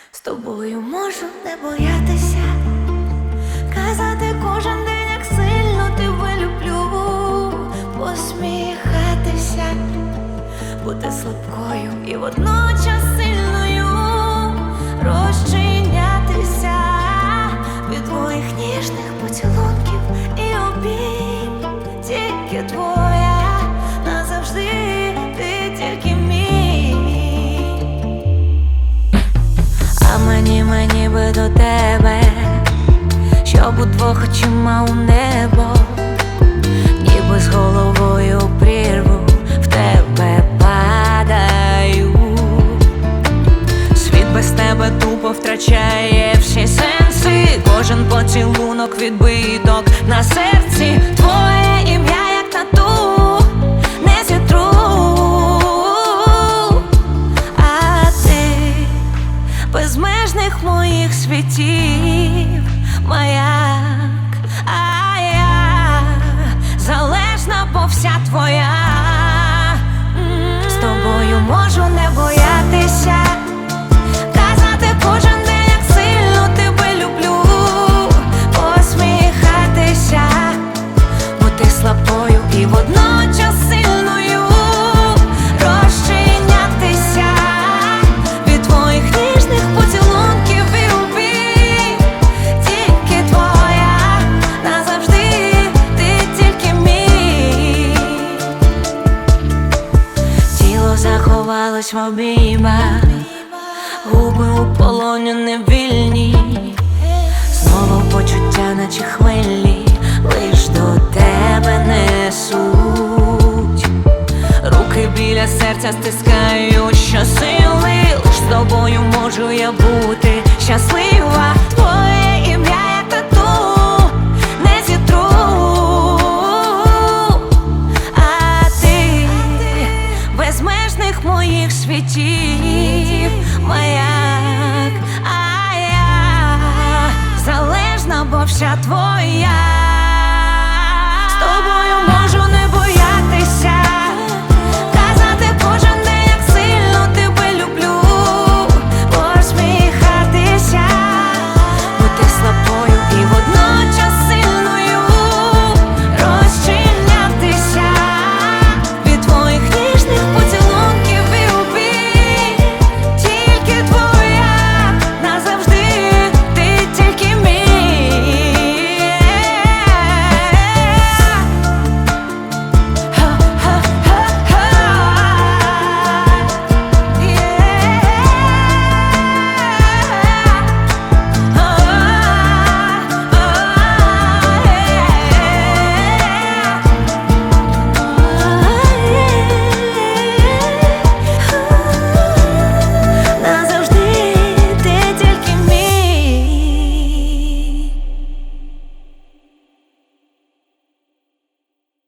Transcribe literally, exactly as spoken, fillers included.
З тобою можу не боятися, казати кожен день, як сильно тебе люблю, посміхатися, бути слабкою і водночас сильною, розчинятися від твоїх ніжних поцілунків і обійм. Тільки твоя назавжди, ти тільки мій. А мені, мені би до тебе, щоб удвох очима у небо, ніби з головою у прірву в тебе падаю. Світ без тебе тупо втрачає всі сенси, кожен поцілунок відбиток на серці. Твоє ім'я як тату не зітру, а ти безмежних моїх світів маяк, а я залежна, бо вся твоя. З тобою можу не боятися, казати кожен день, як сильно тебе люблю, посміхатися, бути слабкою і водночас сильною, розчинятися від твоїх ніжних поцілунків і обійм. Тільки твоя назавжди, ти тільки мій. Тіло заховалось в обіймах, губи у полоні невільні, знову почуття, наче хвилі, лиш до тебе несуть. Руки біля серця стискають щосили, лиш з тобою можу я бути щаслива. Твоє ім'я як тату не зітру, а ти безмежних моїх світів маяк, а я залежна, бо вся твоя.